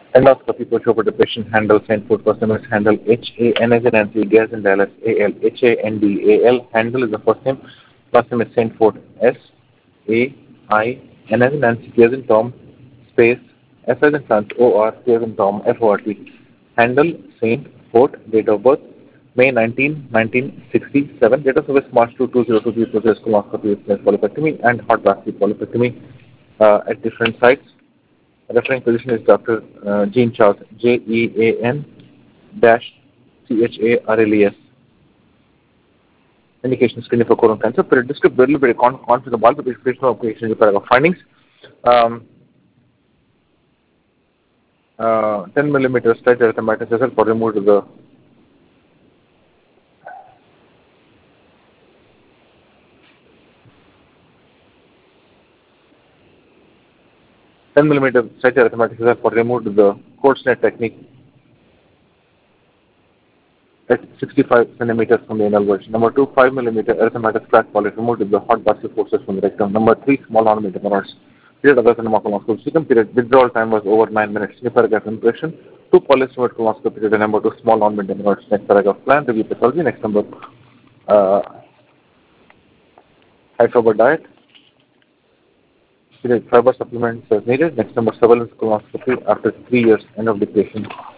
Endoscopy, push over depression, handle, send foot, first name is handle, H-A-N as in Nancy, D as in Dallas, A-L, H-A-N-D-A-L, handle is the first name, last name is Saint Fort, S-A-I-N as in Nancy, T as in Tom, space, F as in France, O-R, T as in Tom, F-O-R-T, handle, Saint Fort, date of birth, May 19, 1967, date of service, March 2, 2023, process colonoscopy, polypectomy, and hot gastric polypectomy at different sites. Referring physician is Dr. Jean Charles, Jean dash Charles. Indication screening for colon cancer. But describe a little bit of the bulk of the patient findings. 10 millimeter stretch erythematosus for removed the 10 millimeter stretch erythematosus for removed the Courtney technique at 65 centimeters from the anal verge. Number 2, 5 millimeter erythematous plaque polyp removed with the hot gastric forces from the rectum. Number 3, small ornament hemorrhoids. Period of the colonoscopy. Second period, withdrawal time was over 9 minutes. New paragraph impression. 2 polystoid colonoscopy period. Number 2, small ornament hemorrhoids. Next paragraph plan, review pathology. Next number, high fiber diet. Period, fiber supplements as needed. Next number, surveillance colonoscopy after 3 years, end of depression.